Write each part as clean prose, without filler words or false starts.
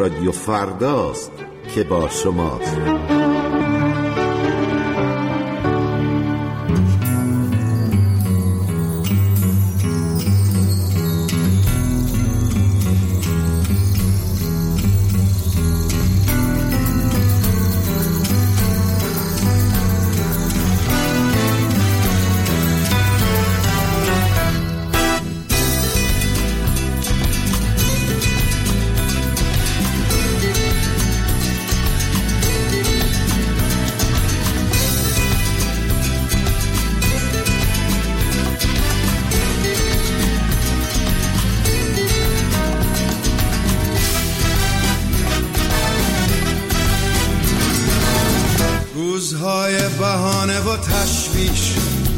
رادیو فرداست که با شماست. روزهای بهانه و تشویش،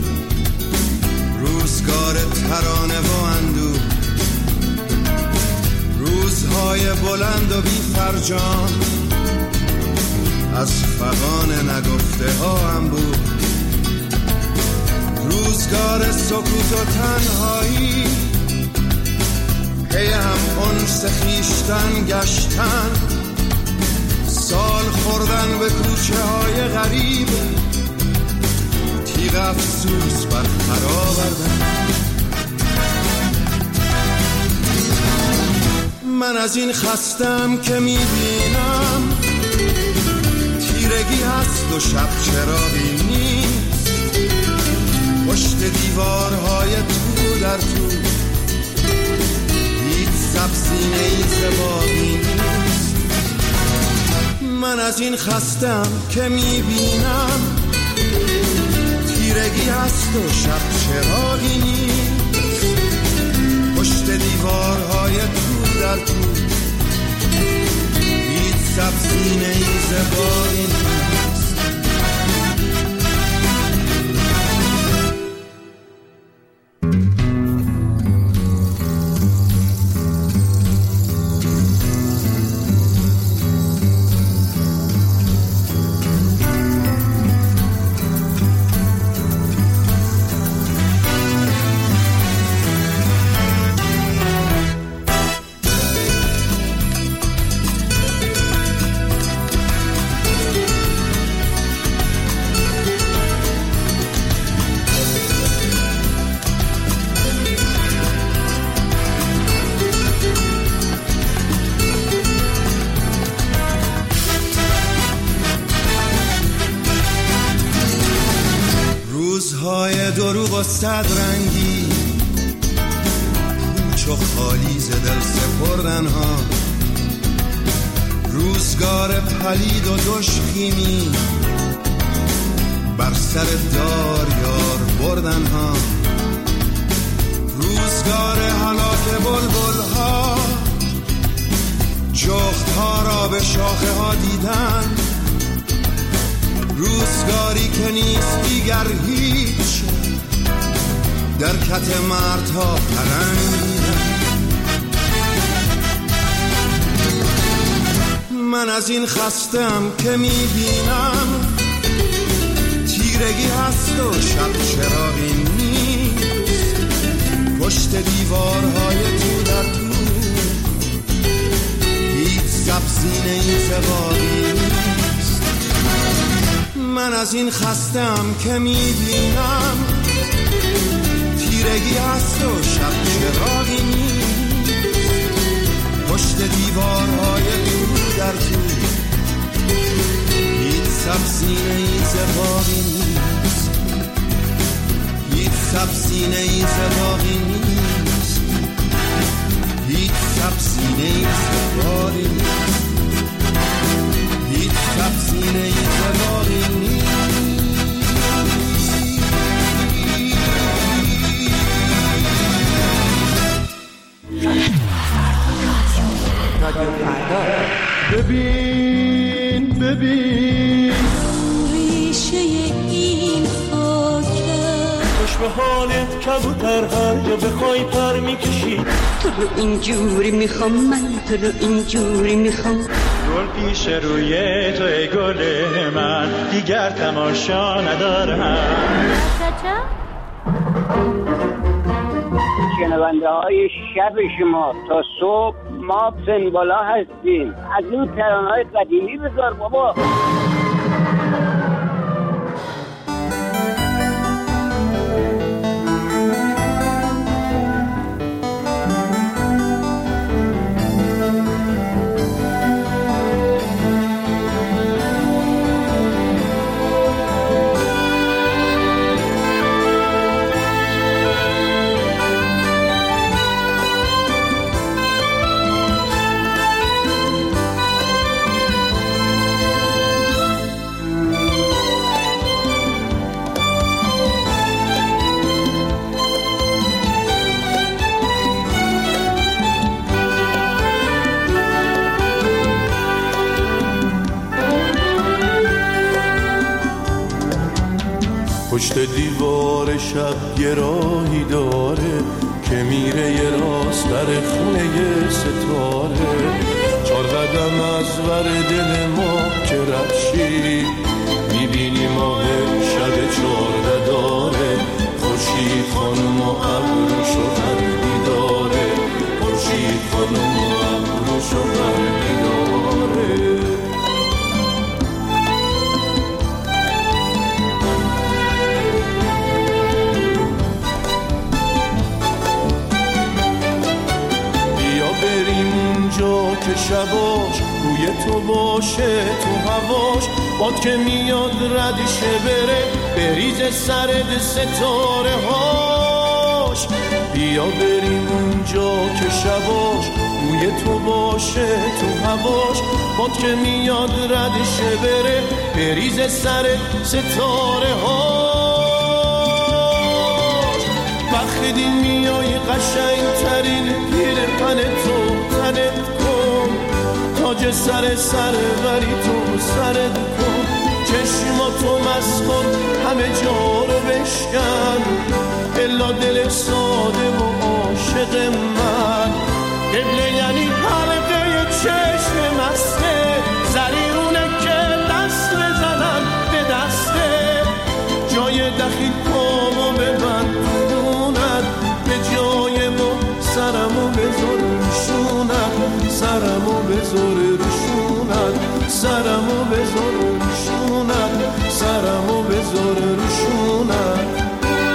روزگار ترانه و اندوه، روزهای بلند و بی فرجام، از فغان نگفته ها انبوه، روزگار سکوت و تنهایی، پی هم انس خویشتن گشتن، سال خوردن به کوچه های غریب، تیغ افسوس بر پر آوردن. من از این خستم که میبینم تیرگی هست و شب چراغی نیست، پشت دیوارهای تو در تو هیچ سبزینه ای زبانی نیست. من از این خستم که میبینم تیرگی هست و شب چراغی نیست، پشت دیوارهای تو در تو هیچ سبزینه ای زبانی نیست. روزهای دروغ و صد رنگی، کوچ و خالی ز دل سپردن ها، روزگار پلید و دشخیمی، بر سر دار یار بردن ها، روزگار هلاک بلبل ها، جغد ها را به شاخه ها دیدن، روزگاری که نیست دیگر هیچ، در کت مردها پرنگیدن. من از این خستم که میبینم تیرگی هست و شب چراغی نیست، پشت دیوارهای تو در تو هیچ سبزینه ای زبانی نیست. من از این خستم که میبینم تیرگی هست و شب چراغی نیست، پشت دیوارهای تو در تو هیچ سبزینه ای زبانی نیست، هیچ سبزینه ای زبانی نیست، هیچ سبزینه ای زبانی نیست، هیچ سبزینه ای زبانی نیست. ببین ببین ریشه این خاکه، خوش به حالت کبوتر هر جا بخوای پر میکشی، تو رو اینجوری میخوام، من تو رو اینجوری میخوام، گل پیش روی تو ای گل من، دیگر تماشا ندارم. شنونده های شب شما تا صبح ما سنگالا هستیم. از این ترانه‌های قدیمی بذار بابا. پشت دیوار شب یه راهی داره که میره یه راست در خونه یه ستاره. 4 قدم از ور دل ما که رفشی میبینی ماه شب 14 داره. خورشید خانم و ابروشو برمی داره. خورشید خانم و ابروشو برمی داره. که شباش روی تو باشه تو هواش باد که میاد ردشه بره بریز سرد ستاره هاش. بیا بریم اونجا که شباش روی تو باشه تو هواش باد که میاد ردشه بره بریز سرد ستاره هاش. وقتی میای قشنگ ترین پیرهن تو تنت کن. تاج سر وری تو سرت کن. چشماتو مست کن همه جا رو بشکن. الا دل ساده و عاشق من. قبله یعنی حلقه چشم مسته زریونه که دست بزنن به دسته. جای دخیل پامو ببند خونت به جای ما سرمو بذار روشونت. سرمو بذار روشونت. سرمو بذار روشونت. سرمو بذار روشونت.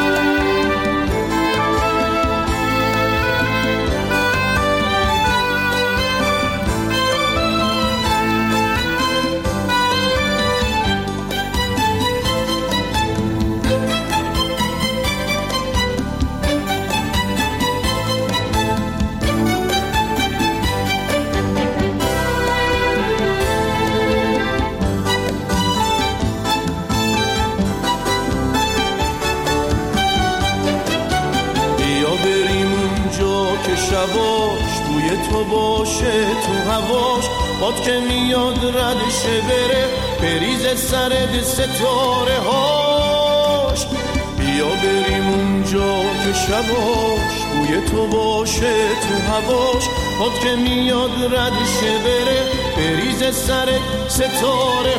شباش توی تو باشه تو هواش باد که میاد ردشه بره بریز سرد ستاره هاش. بیا بریم اونجا که شباش توی تو باشه تو هواش باد که میاد ردشه بره بریز سرد ستاره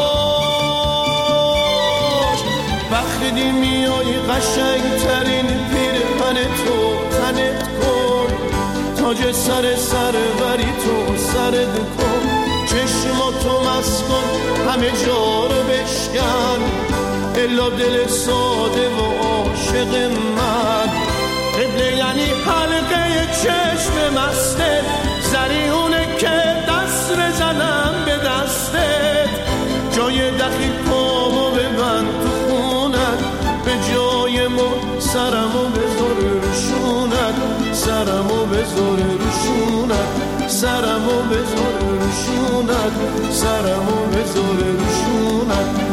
هاش. وقتی میای قشنگ ترین پیرهن تو تنت کن. تاج سر وری تو سرت کن. چشماتو مست کن همه جا رو بشکن. الا دل ساده و عاشق من. قبله یعنی حلقه چشم مسته زریونه که دست بزنم به دستت. جای دخیل پامو ببند تو خونت به جای ما سرمو بذار روشونت. سرمو بذار روشونت. سرمو بذار روشونت. سرمو بذار روشونت.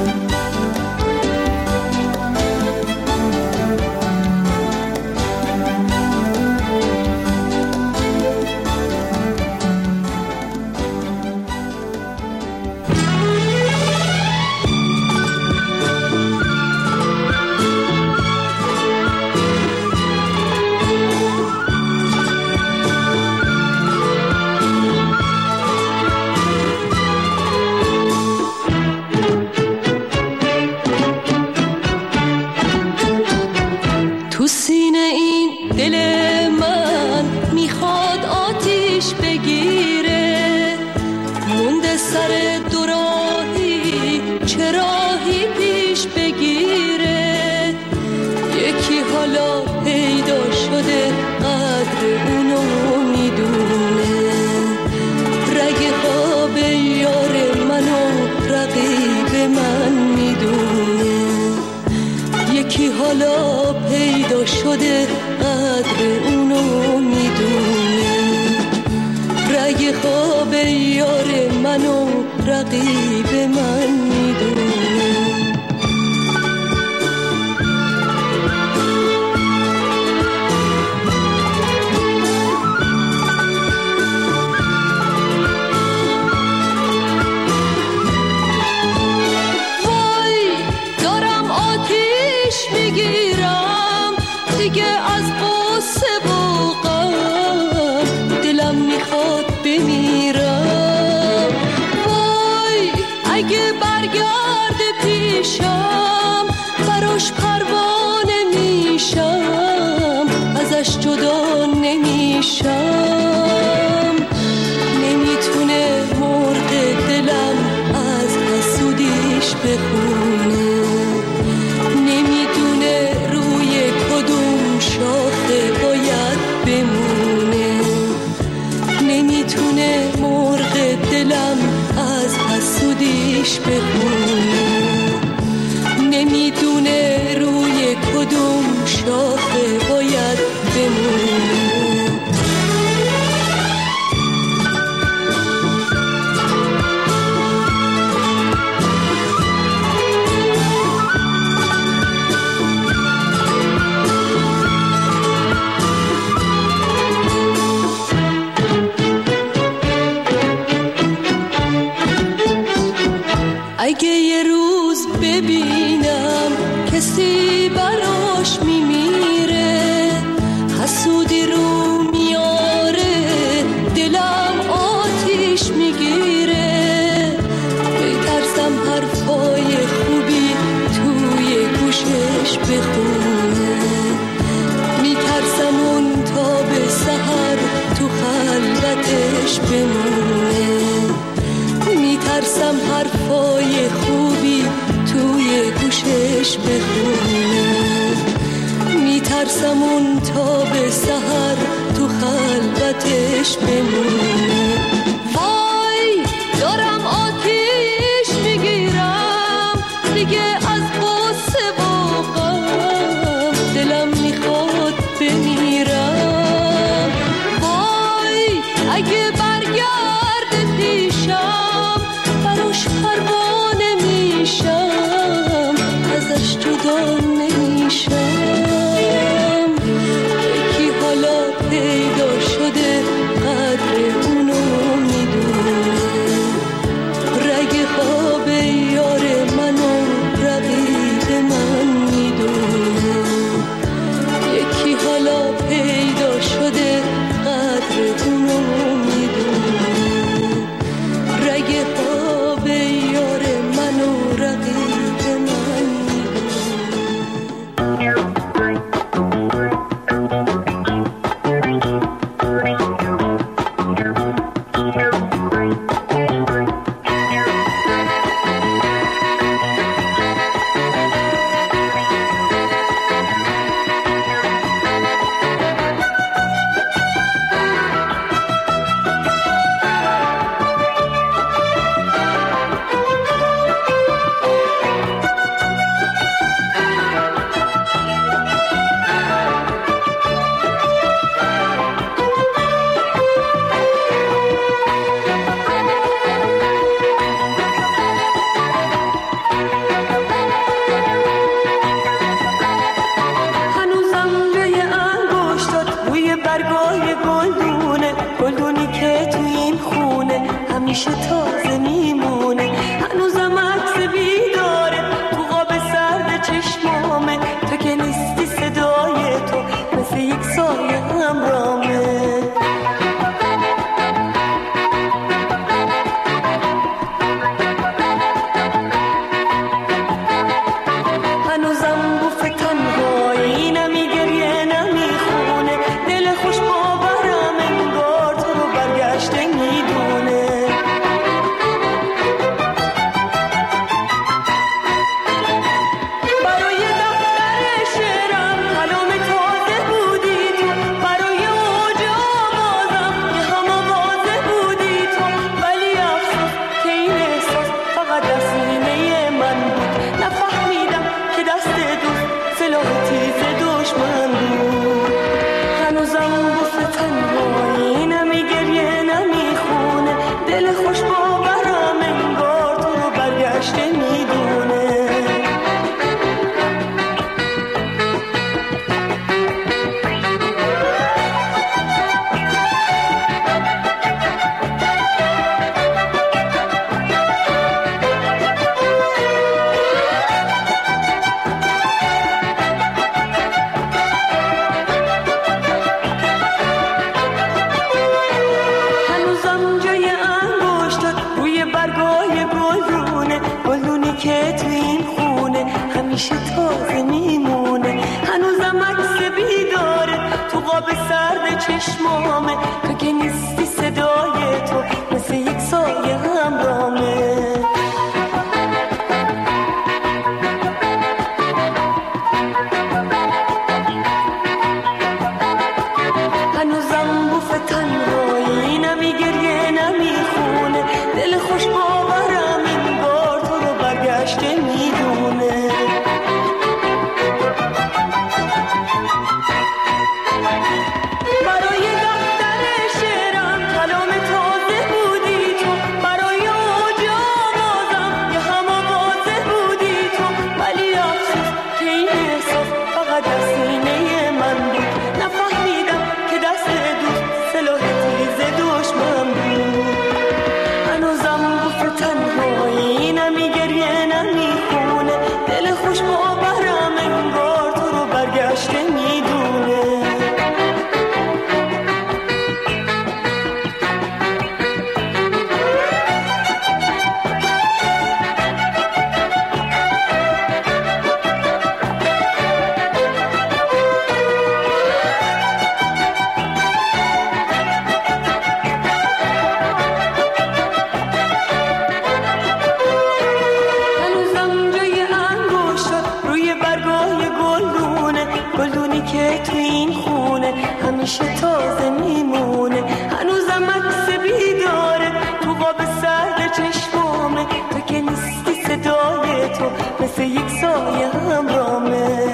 یکی حالا پیدا شده قدر اونو میدونه، رگ خواب یار منو رقیب من میدونه. دیگه از قصه و غم دلم میخواد بمیرم. وای اگه برگرده پیشم براش پروانه میشم، ازش جدا نمیشم. نمیتونه مرغ دلم از حسودیش بخونه، نمیدونه روی کدوم شاخه باید بمونه، نمیتونه مرغ دلم از حسودیش بخونه، نمیدونه روی کدوم شاخه باید بمونه. اگه یه روز ببینم کسی براش میمیره، حسودی رو میاره، دلم آتیش میگیره. میترسم حرفای خوبی توی گوشش بخونه، میترسم اون تا به سحر تو خلوتش بمونه، میترسم حرفای خوبی توی گوشش بخونه، میترسم اون تا به سحر تو خلوتش بمونه. وای دارم آتیش میگیرم دیگه از قصه و غم دلم میخواد بمیرم. وای اگه برگرده پیشم براش پروانه میشم، ازش جدا نمیشم. یکی حالا پیدا شده قدر اونو میدونه، رگ خواب یار منو رقیب من میدونه. یکی حالا پیدا شده قدر اونو میدونه، رگ خواب یار منو رقیب من همیشه تازه میمونه، هنوزم عکس بیداره تو قاب سرد چشمامه. تو که نیستی صدای تو مثل یک سایه همرامه. هنوزم بوف تنهایی نمیگریه نمیخونه، دل خوش باورم انگار تو رو برگشته میدونه. سرد چشمامه، تو که نیستی صدای تو مثل یک سایه همراهمه. هنوزم بوف تنهایی، نمی گریه نمی خونه، دل خوش باورم این بار تو رو برگشته میدونه. برای دفتر شعرم کلام تازه بودی تو، برای اوج آوازم یه هم آوازه بودی تو، ولی افسوس که این احساس فقط در سینه من بود. نفهمیدم که دست دوست سلاح تیز دشمن بود. هنوزم بوف تنهایی، نمی گریه نمی خونه، دل خوش باورم انگار تو رو برگشته میدونه. هنوزم جای انگشتات روی برگای گلدونه، گلدونی که تو این خونه همیشه تازه میمونه. هنوزم عکس بیداره تو قاب سرد چشمامه، تو که نیستی صدای تو مثل یک سایه همراهمه.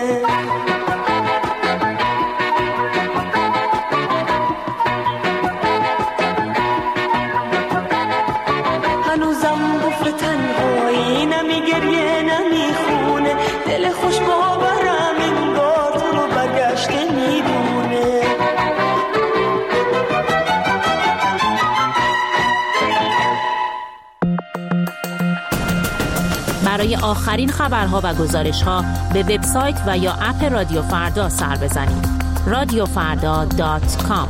هنوزم بوف تنهایی، نمی گریه نمی خونه، دل خوش باورم انگار تو رو برگشته میدونه. برای آخرین خبرها و گزارش‌ها به وبسایت و یا اپ رادیو فردا سر بزنید. radiofarda.com.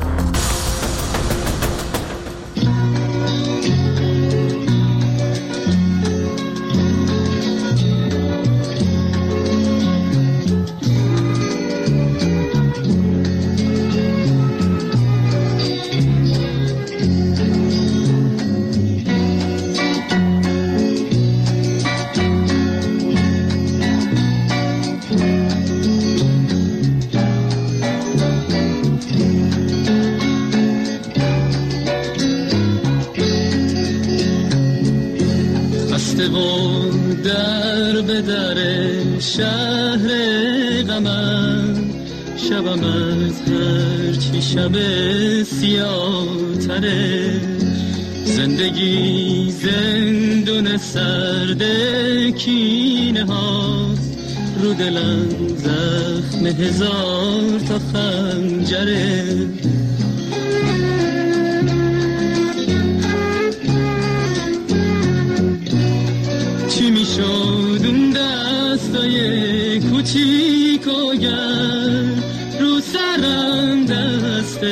در به در شهر غمم، شبم از هر چی شب سیاه تره. زندگی زندون سرد کینه هاست، رو دلم زخم هزار تا خنجره. چی میشد اون دستای کوچیک و گرم، رو سرم دست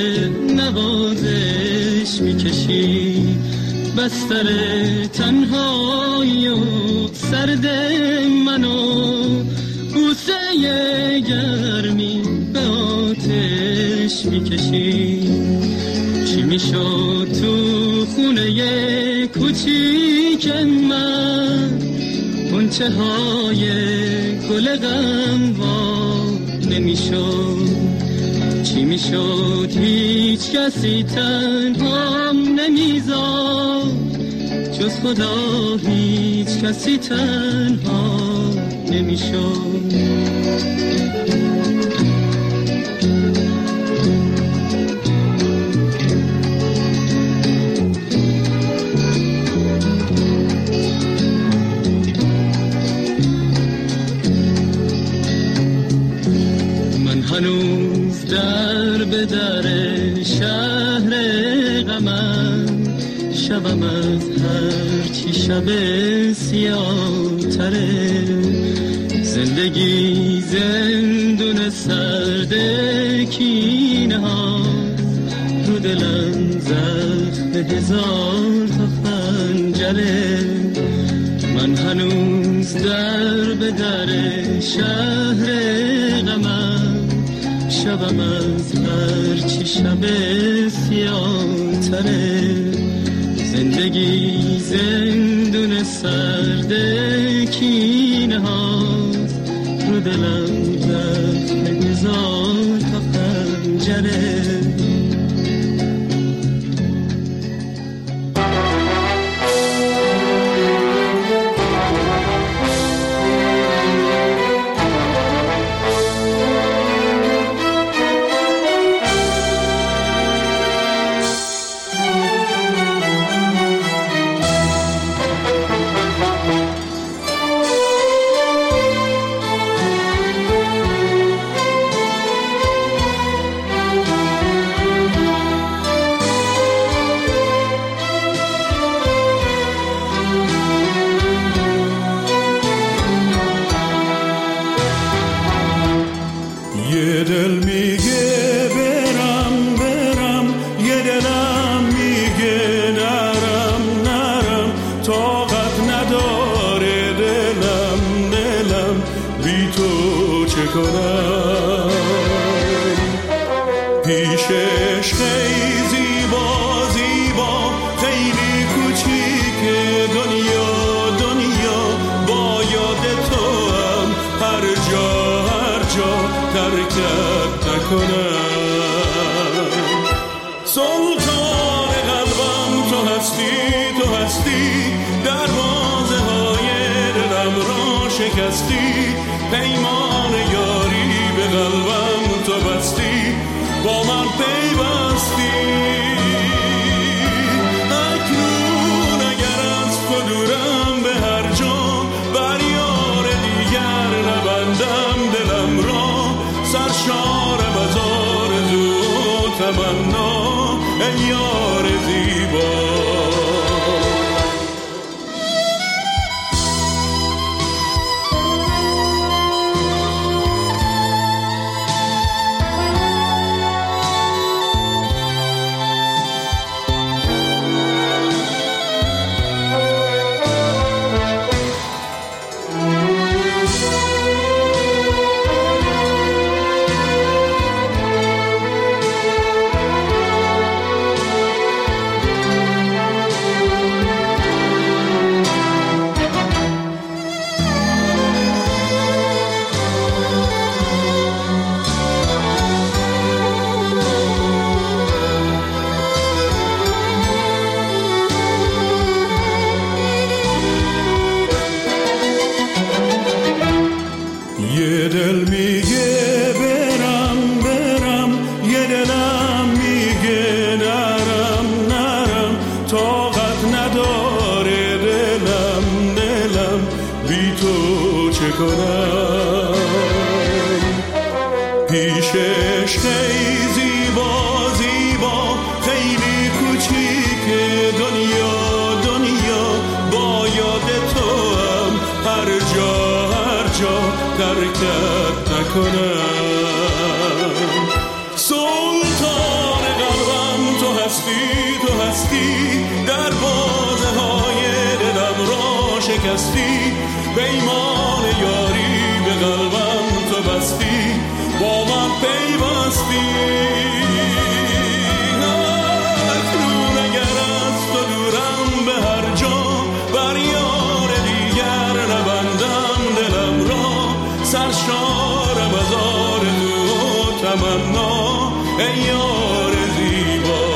نوازش میکشی. بستر تنهایی و سرد منو، بوسه گرمی به آتش میکشی. چی میشد تو خونه کوچیک من، غنچه های گل غم وا نمیشد. چی میشد هیچ کسی تنهام نمیذاد، جز خدا هیچ کسی تنها نمیشد. هنوز در به در شهر غمم، شبم از هر چی شب سیاه تره. زندگی زندون سرد کینه ها، رو دلم زخم هزار تا خنجره. من هنوز در به در شهر غمم، شبم از هرچی شب سیاه تره، زندگی زندون سرد کینه هاست، رو دلم زخم هزار تا خنجره. پیشش خیلی زیبا زیبا، خیلی کوچیک دنیا دنیا، با یاد تو هم هر جا ترکت نکنم. سلطان قلبم تو هستی، دروازه های دلم را شکستی، پیمان یاری به قلبم تو بستی، با من پیوستی. اکنون اگر از تو دورم به هر جا، بر یار دیگر نبندم دلم را، سرشارم از آرزو و تمنا، ای یار زیبا. یه دل میگه برم، یه دلم میگه نرم، طاقت نداره دلم بی تو چه کنم. پیشش خیلی زیبا، خیلی کوچیک دنیا، با یاد تو هم هر جا ترکت نکنم. سلطان قلبم تو هستی، دروازه های دلم را شکستی، پیمان یاری به قلبم تو بستی، با من پیوستی. اکنون اگر از تو دورم به هر جا، بر یار دیگر نبندم دلم را، سرشارم از آرزو و تمنا، ای یار زیبا.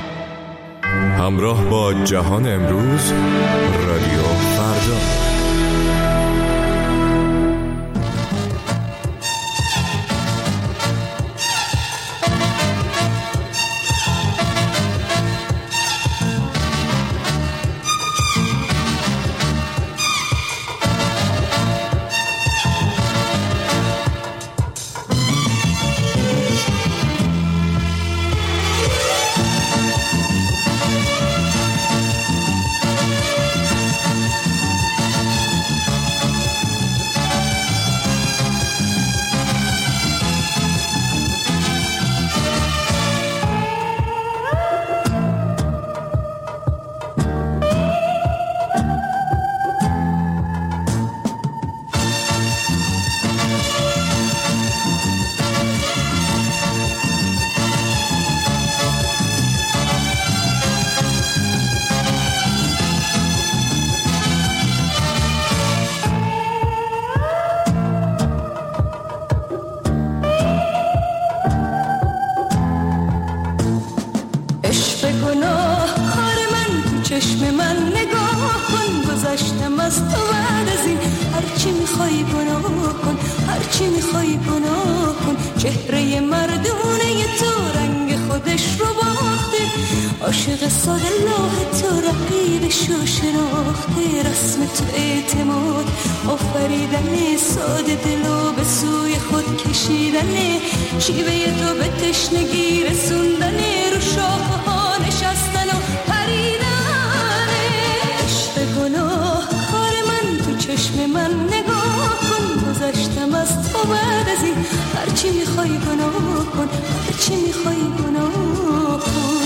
همراه با جهان امروز، رادیو فردا. عاشق ساده لاه تو رقیبش و شناخته، رسم تو اعتماد آفریدن، ساده دلو به سوی خود کشیدن، شیوه تو به تشنگی رسوندن، رو شاخه ها نشستن و پریدن. عشق گناه کار من تو چشم من نگاه کن، گذشتم از تو بعد از این هرچی میخوای گناه کن، هرچی میخوای گناه کن.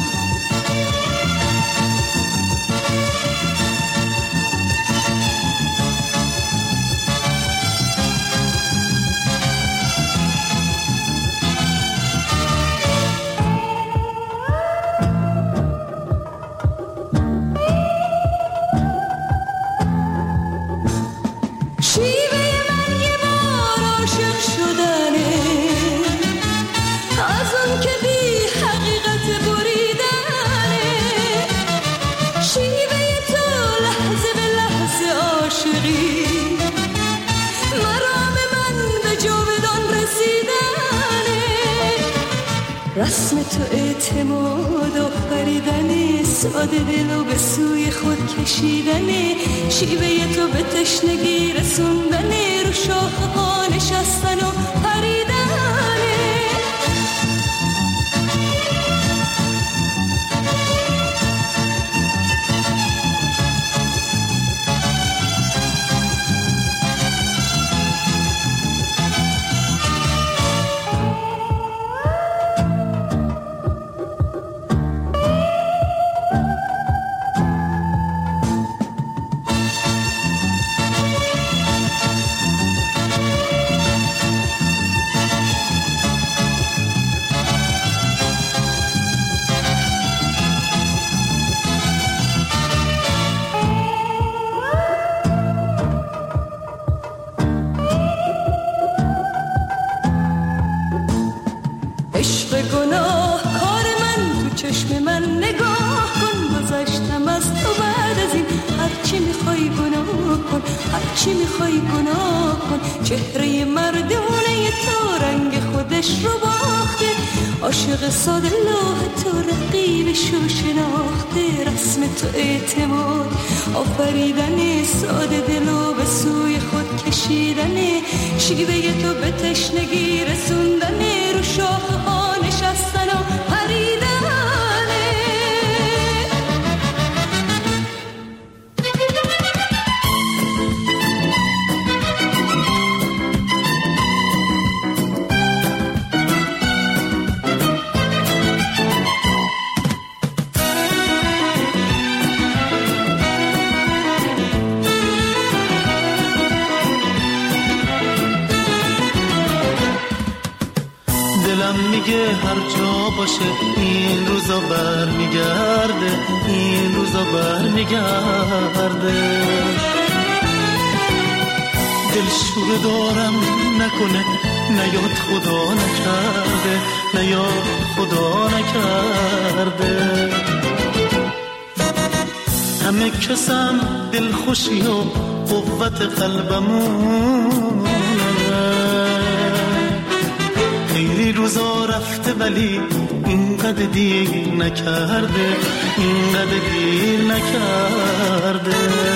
رسم تو اعتماد آفریدن، ساده دلو به سوی خود کشیدن، شیوه تو به تشنگی رسوندن، رو شاخه ها نشستن و پریدن. هرچی میخوای گناه کن، چهره مردونه تو رنگ خودش رو باخته، عاشق ساده لوح تو رقیبش رو شناخته، رسم تو اعتماد آفریدن، ساده دلو به سوی خود کشیدن، شیوه تو به تشنگی رسوندن، رو شاخه ها نشستن و پریدن. میگه هر جا باشه این روزا برمیگرده، این روزا برمیگرده. دلشوره دارم نکنه، نیاد خدا نکرده، نیاد خدا نکرده. همه کسم دلخوشی و قوت قوت قلبمونه. خیلی روزا رفته ولی اینقدر دیر نکرده، اینقدر دیر نکرده.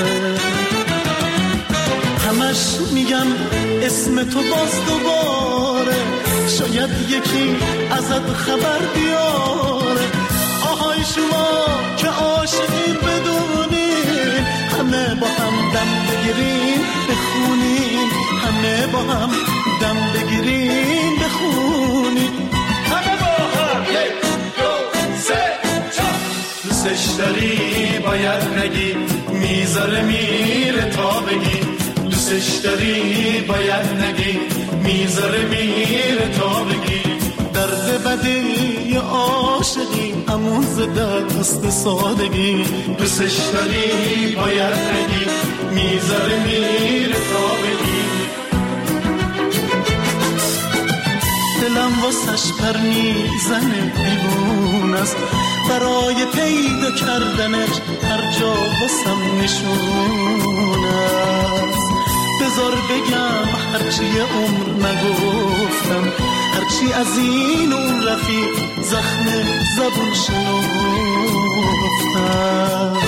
همش میگم اسم تو باز دوباره، شاید یکی ازت خبر بیاره. آهای شما که عاشقین بدونین، همه با هم دم بگیرین بخونین، همه با هم دم بگیرین بخونین. همه با هم 1 2 3 4. دوستش داری باید نگی، میذاره میره تا بگی. دوستش داری باید نگی، میذاره میره تا بگی. درد بدی عاشقی همون زده دست سادگی. دوستش داری باید نگی، میذاره میره تا بگی. دلم واسش پر میزنه دیوون است، برای پیدا کردنش هر جا واسم نشون است. بذار بگم هرچی عمر نگفتم، هرچی از این اون رفیق زخم زبون شنفتم.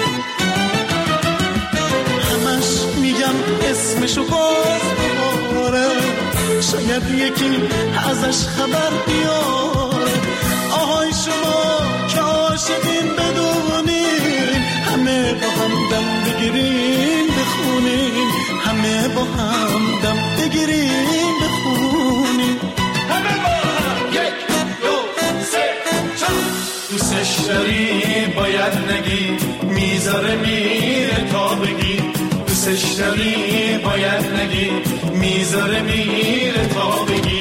همش میگم اسمشو باز بباره، شاید یکی ازش خبر بیاره. آهای شما که عاشقین بدونین، همه با هم دم بگیرین بخونین، همه با هم دم بگیرین بخونین. همه با هم 1 2 3 4. دوستش داری باید نگی، میذاره میره تا بگی. دوستش داری باید نگی، میذاره میره تا بگی.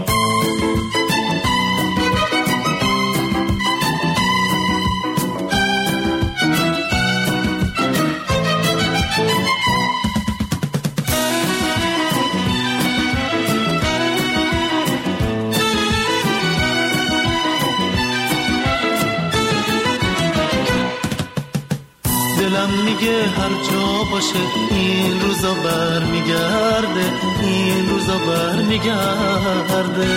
دلم میگه هر جا باشه این روزا برمیگرده، این روزا برمیگرده.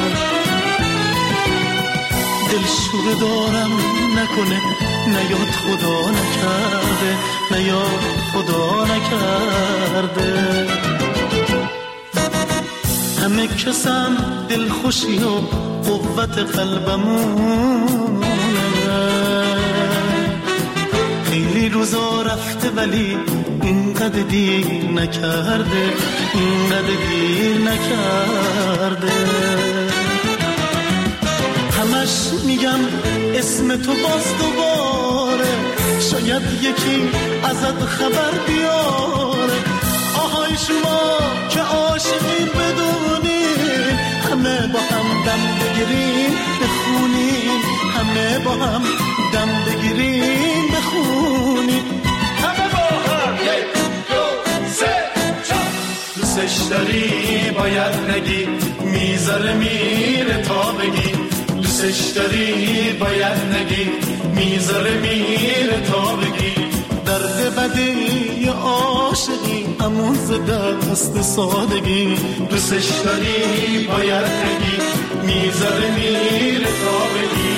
دلشوره دارم نکنه، نیاد خدا نکرده، نیاد خدا نکرده. همه کسم دلخوشی و قوت قلبمونه. خیلی روزا رفته ولی اینقدر دیر نکرده، اینقدر دیر نکرده. همش میگم اسم تو باز دوباره، شاید یکی ازت خبر بیاره. آهای شما که عاشقین بدونین، همه با هم دم بگیرین بخونین، همه با هم دم بگیرین بخونین. همه با هم 1 2 3 4. دوستش داری باید نگی، میذاره میره تا بگی. دوستش داری باید نگی، میذاره میره تا بگی. درد بدی عاشقی همون زده دست سادگی. دوستش داری باید نگی، میذاره میره تا بگی.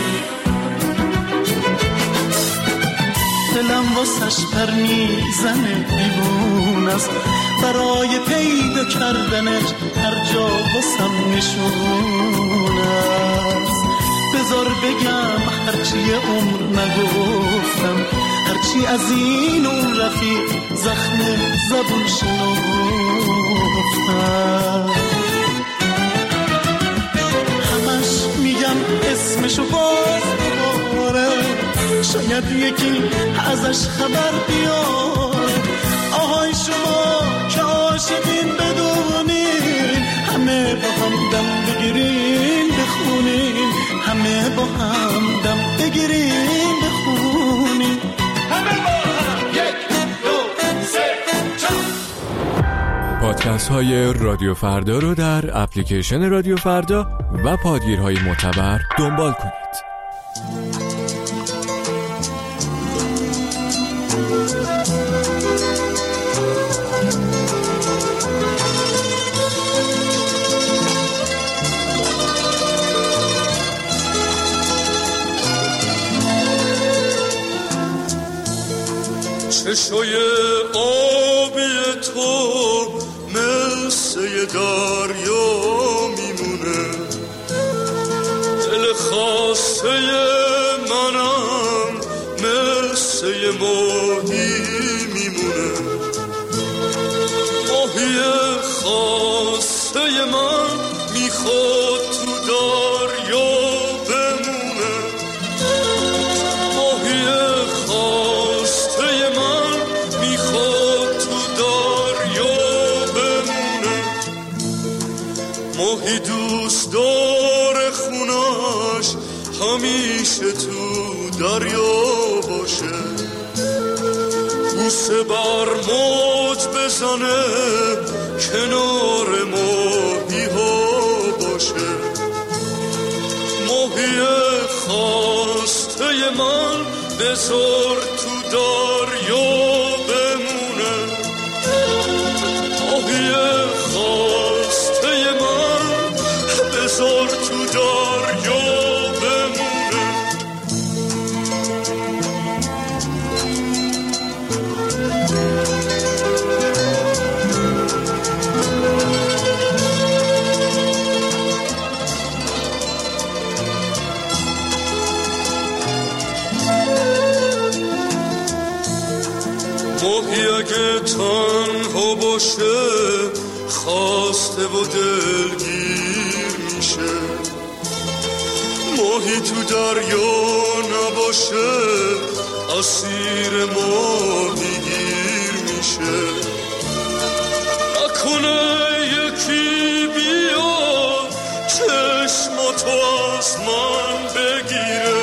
دلم واسش پر میزنه دیوون است، برای پیدا کردنش هر جا واسم نشون است. بذار بگم هرچی عمر نگفتم، هرچی از این اون رفیق زخم زبون شنفتم. همش میگم اسمشو باز بباره، شاید یکی ازش خبر بیاره. آهای شما که عاشقین بدونین، همه با هم دم بگیرین بخونین، همه با هم دم بگیرین بخونین. همه با هم 1 2 3 4. پادکست های رادیو فردا رو در اپلیکیشن رادیو فردا و پادگیرهای معتبر دنبال کنید. چشای آبی تو مثل دریا میمونه، دل خاسته منم مثل ماهی میمونه، ماهی خاسته من میخواد تو دریا بمونه، ماهی خاسته من میخواد تو دریا بمونه، ماهی دوست داره خونش همیشه تو دریا باشه، بوسه بر موج بزنه کنار ماهی ها باشه، ماهی خواسته من بذار تو دریا بمونه، ماهی خواسته من بذار تو دریا بمونه. ماهی اگه تنها باشه خواسته و دلگیر میشه، ماهی تو دریا نباشه اسیر ماهی گیر میشه، نکنه یکی بیاد چشماتو از من بگیره،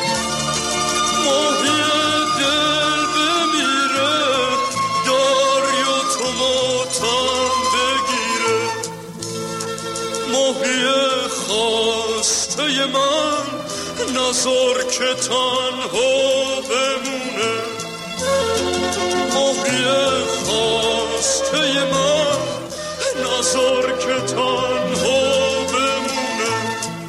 ماهی دل بمیره دریا تو ماتم بگیره، ماهی خواسته من نذار که تنها بمونه، ماهی خواسته من نذار که تنها بمونه.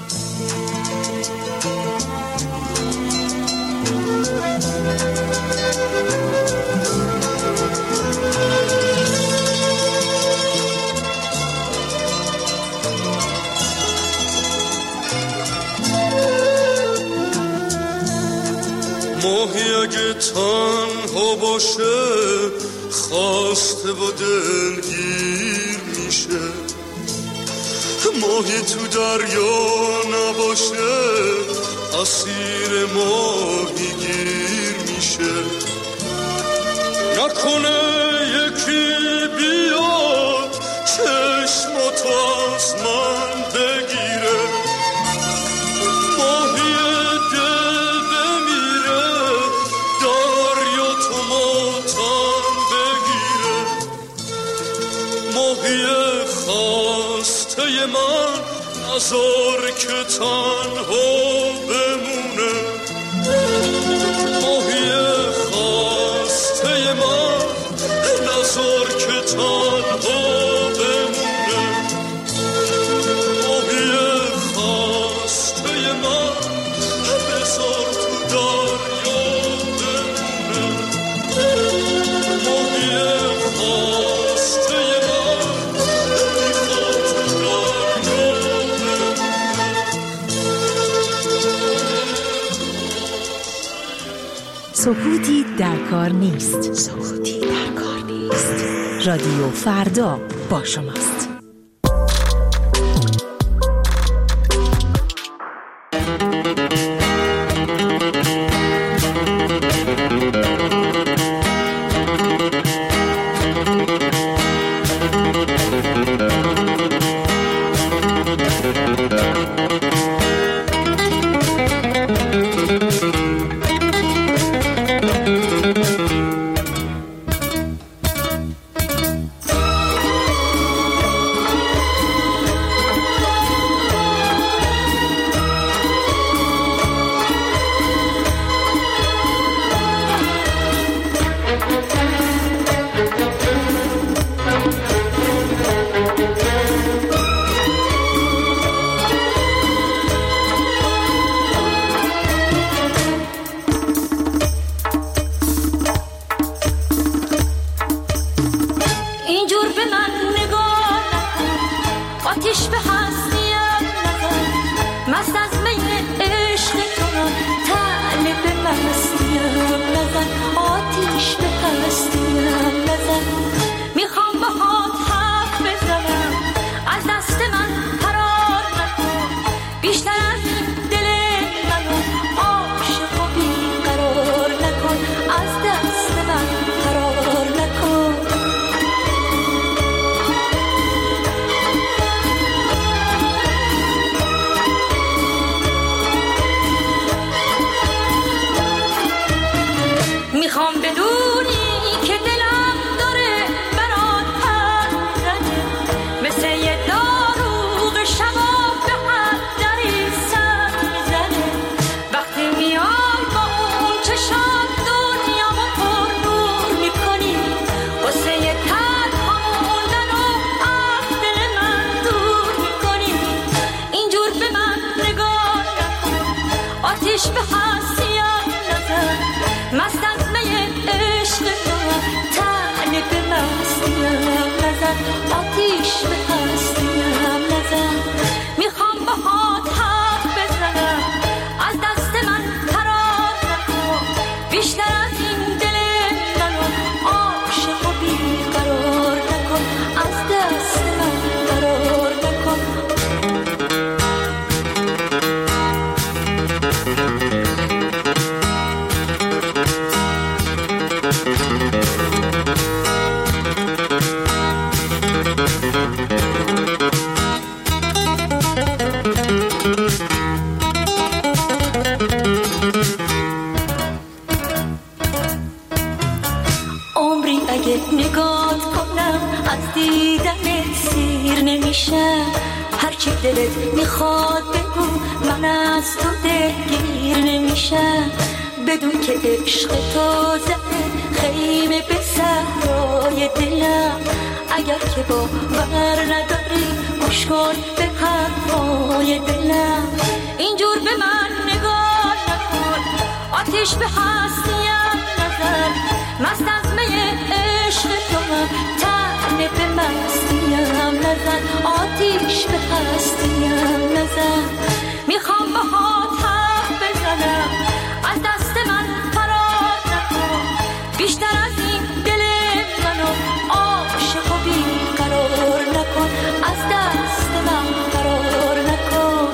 ماهی اگه تنها باشه خواسته و دلگیر میشه، ماهی تو دریا نباشه اسیر ماهی گیر میشه، نکنه یکی بیاد چشماتو از من بگیره، ماهی دل بمیره دریا تو ماتم بگیره، ماهی خواسته من نذار که تنها بمونه، ماهی خواسته من نذار که تنها بمونه، ماهی خواسته من بذار تو دریا بمونه، ماهی خواسته من میخواد تو دریا بمونه. سکوتی در کار نیست، سکوتی در کار نیست. رادیو فردا با شماست. آتیش به هستیم نزن مست از می عشق تو طالب مستیم نزن آتیش به هستیم نزن میخوام باهات حرف بزنم از دست من فرار نکن بیشتر از این دل منو عاشق و بیقرار نکن از دست من فرار نکن میخوام بدونی که دلم داره برات پر میزنه مثل یه داروغ شباب به حد دری سر میزنه وقتی میای با اون چشات دنیامو پر نور میکنی واسه یه تنها موندن و از دل من دور میکنی اینجور به من نگاه نکن آتیش به هستیم نزن مست از می عشق تو طالب مستیم نزن آتیش به هستیم نزن میخوام باهات حرف بزنم از دست من فرار نکن بیشتر از این دل منو عاشق و بیقرار نکن از دست من فرار نکن عمری اگه نگات کنم از دیدنت سیر نمیشم هرچی دلت میخواد بگو من از تو دلگیر نمیشم بدون که عشق تو زده خیمه به صحرای دلم اگر که باور نداری گوش کن به حرفای دلم اینجور به من نگاه نکن آتیش به هستیم نزن مست از می عشق تو طالب مستیم نزن آتیش به هستیم نزن میخوام باهات حرف بزنم از دست من فرار نکن بیشتر از این دل منو عاشق و بیقرار نکن از دست من فرار نکن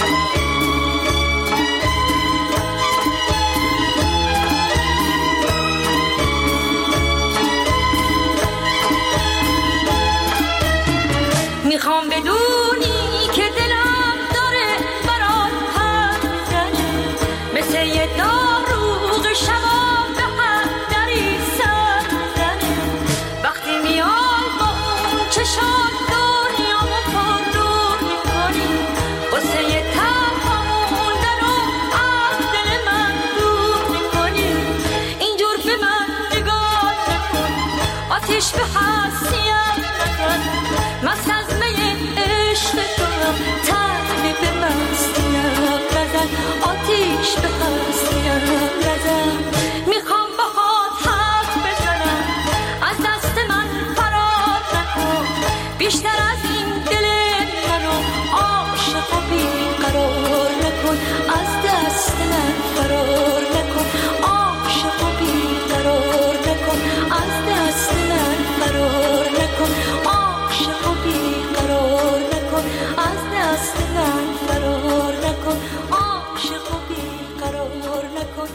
میخوام بدونی که دلم داره برات پر میزنه مثل یه داروغ شباب به حد دری سر میزنه وقتی میای با اون چشات دنیامو پر نور میکنی واسه یه تنها موندن و از دل من دور میکنی اینجور به من نگاه نکن آتیش به هستیم نزن مست از می عشق تو طالب مستیم نزن آتیش به هستیم نزن میخوام باهات حرف بزنم از دست من فرار نکن بیشتر از این دل منو عاشق و بیقرار نکن از دست من فرار نکن عاشق و بیقرار نکن از دست من فرار نکن عاشق و بیقرار نکن از دست من فرار نکن عاشق و بیقرار نکن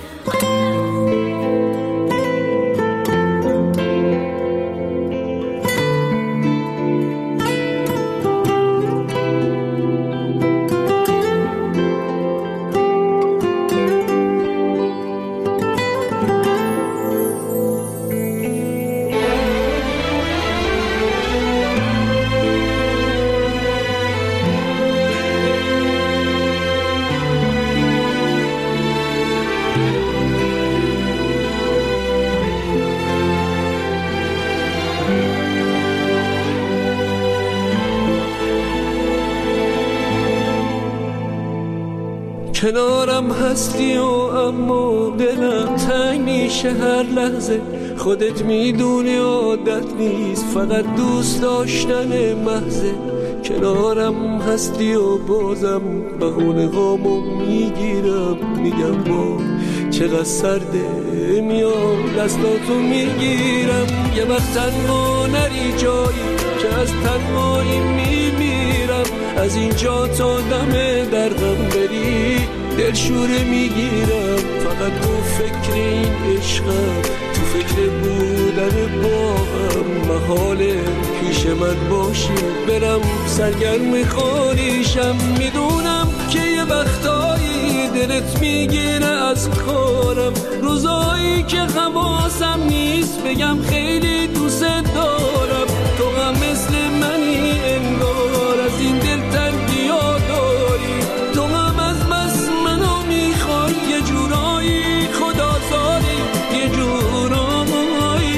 کنارم هستی و اما دلم تنگ میشه هر لحظه. خودت میدونی عادت نیست، فقط دوست داشتن محضه. کنارم هستی و بازم بهونه هامو میگیرم، میگم با چقدر سرده، میام دستاتو میگیرم. یه وقت تنها نری جایی که از تنهایی میمیرم، از اینجا تا دم درغم بری دلشوره میگیرم. فقط تو فکر این عشقم، تو فکر بودن با هم، محاله پیش من باشی برم سرگرم خالیشم. میدونم که یه وقتایی دلت میگیره از کارم، روزایی که حواسم نیست بگم خیلی دوست دارم. تو هم مثل منی انگار، از این دل تنگی ها داری، تو هم از بس منو میخوای، یه جورایی خدازاری، یه جورایی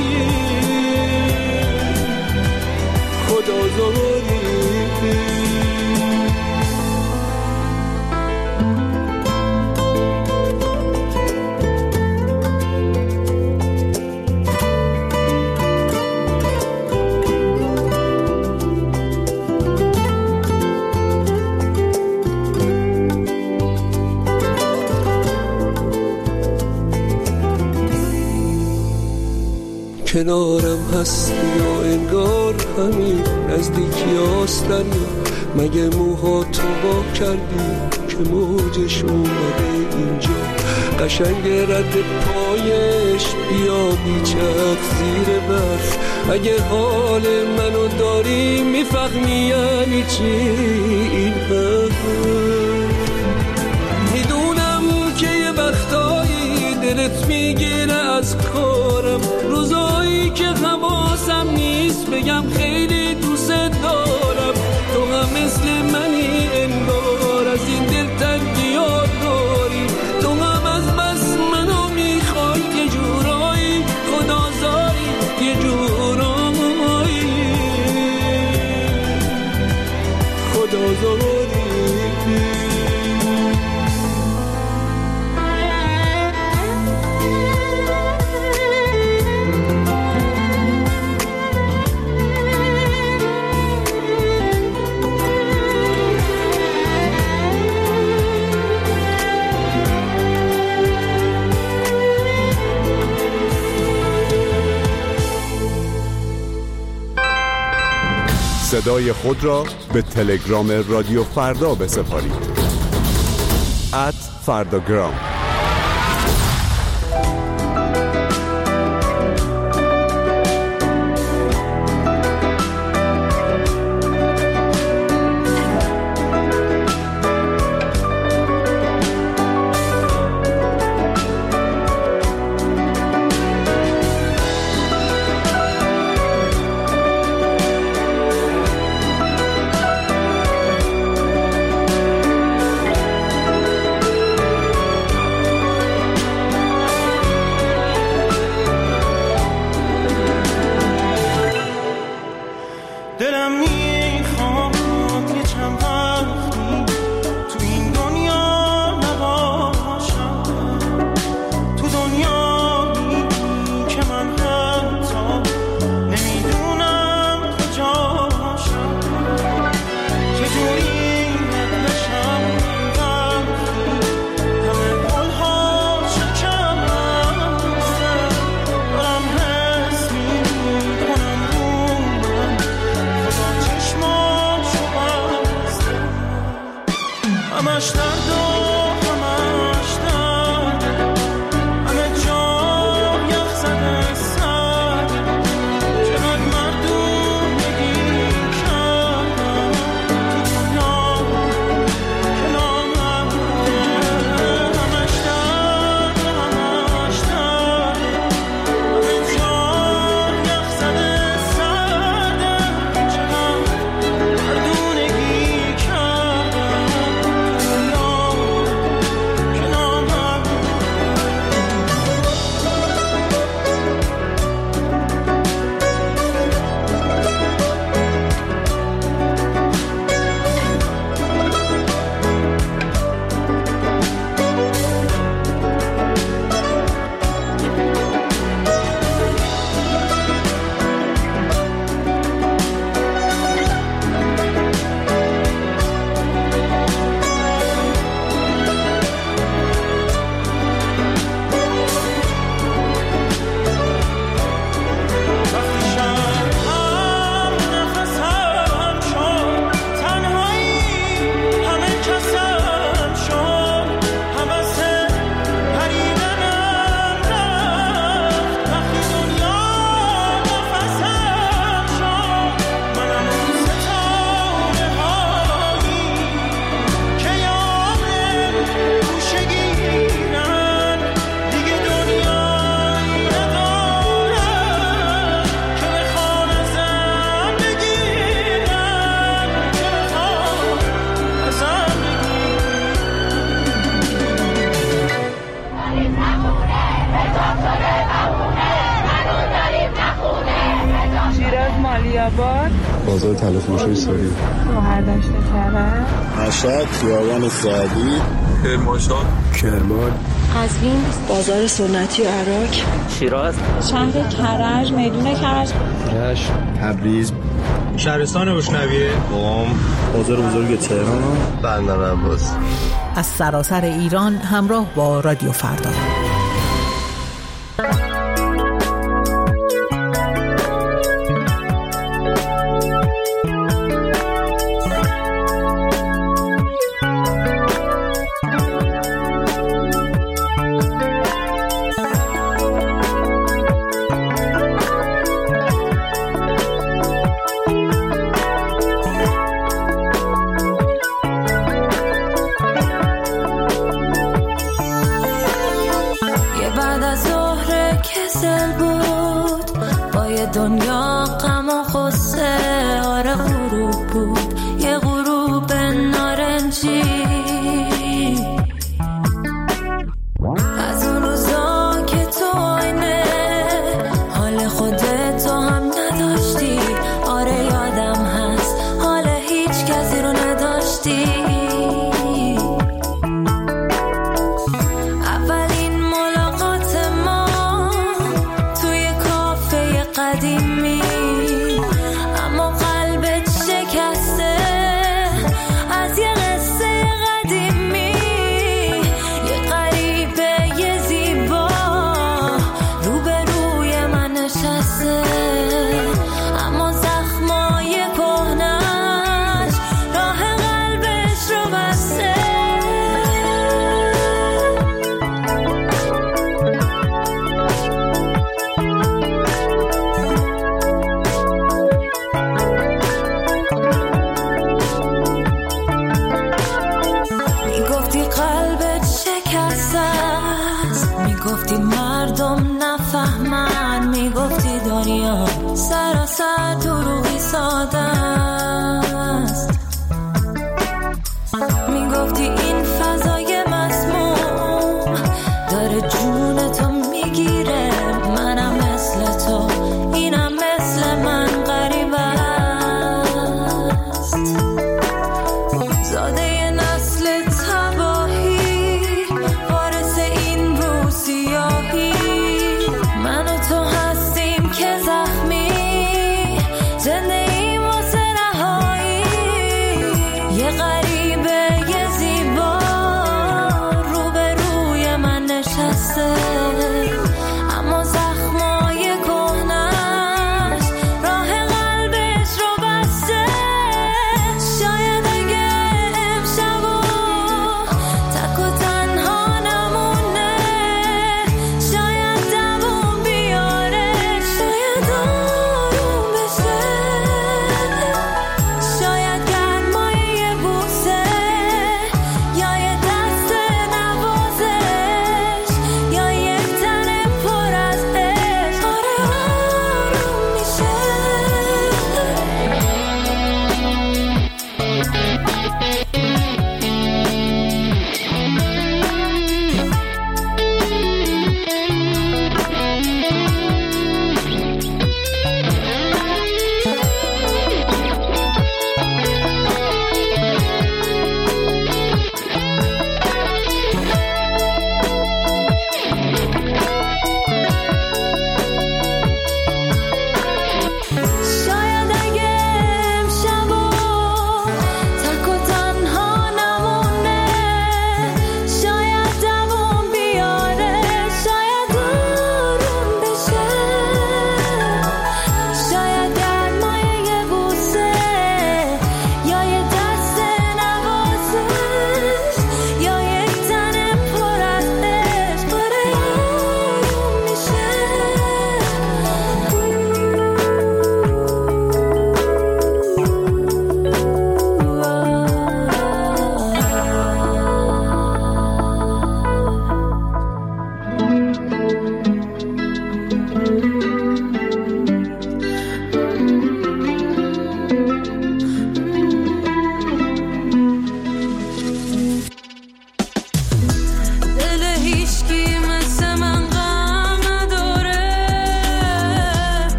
خدازاری. کنارم هستی و انگار همین نزدیکی هستن، مگه موها تو با کردی که موجش اومده اینجا، قشنگ رد پایش بیا بیچق زیر برف. اگه حال منو داری میفهمی یعنی چی این حرف. میدونم که یه وقتایی دلت میگیره از کارم، روزایی که حواسم نیست بگم خیلی دوست دارم. تو هم مثل منی انگار، از این دل تنگی ها داری، تو هم از بس منو میخوای، یه جورایی خدازاری، یه جورایی خدازاری. صدای خود را به تلگرام رادیو فردا بسپارید. @فرداگرام. بازار تلافروشی ساری، شهردشت کرد، مشهد، خیابان سعدی، کرمانشاه، کرمان، قزوین، بازار سنتی عراق، شیراز، شهر کرج، میدون کرج، رشت، تبریز، شهرستان بوشنویه، قم، بازار بزرگ تهران، بندر عباس. از سراسر ایران همراه با رادیو فردا. دنیا غم و غصه آره غروب بود، یه غروب نارنجی از اون روزا که تو آینه حال خودت هم نداشتی. آره یادم هست حال هیچ کسی رو نداشتی. اولین ملاقات ما توی کافه قدیمی، اما قلبت شکسته از یه قصه قدیمی. یه غریبه یه زیبا روبروی من نشسته، اما زخمای کهنش راه قلبش رو بسته. میگفتی قلبت شکسته است، میگفتی مردم نفهمن، میگفتی دنیا سراسر دروغی ساده است، میگفتی این فضای مسموم داره جونتو میگیره. منم مثل تو، اینم مثل من غریب است. زاده نسل تباهی، وارث این روسیاهی، من و تو هستیم که زخمی، زنده ایم واسه رهایی. یه غریبه یه زیبا روبروی من نشسته، اما زخمای کهنش راه قلبش رو بسته. شاید اگه امشبو تک و تنها نمونه، شاید دووم بیاره، شاید آروم بشه، شاید گرمای یه بوسه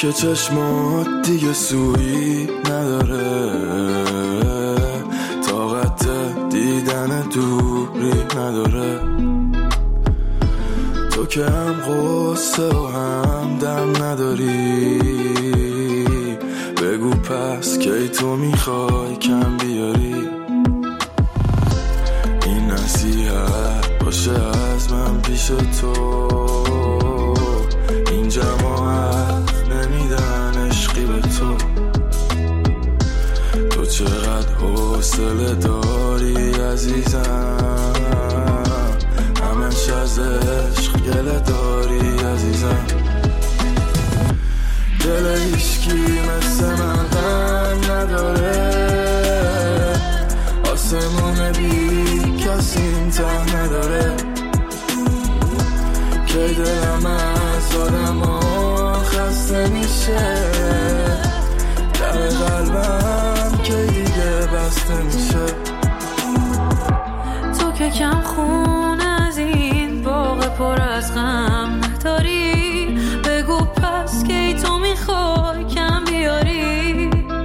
که چشمات دیگه سویی نداره، طاقت دیدن دوری نداره. تو که هم قصه و هم دم نداری، بگو پس کی تو میخوای کم بیاری. این نصیحت باشه از من پیش تو، این جماعت نمیدن عشقی به تو. تو چقدر حوصله داری عزیزم، همش از عشق گله داری عزیزم. دل هیچکی مثل من غم نداره، آسمون بی کسی ته نداره. که دلم از آدم ها خسته میشه، در قلبم که دیگه بسته میشه. تو که کم خون از این باغ پر از غم نداری، بگو پس کی تو میخوای کم بیاری.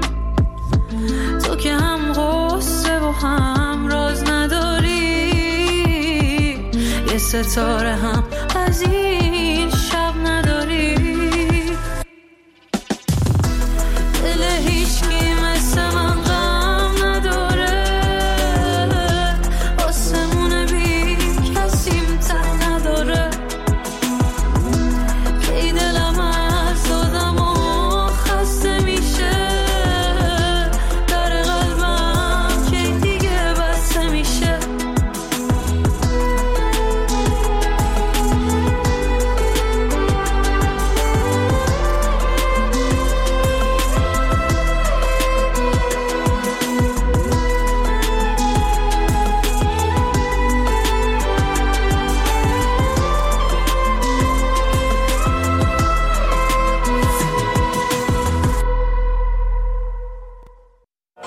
تو که هم غصه و هم راز نداری، یه ستاره هم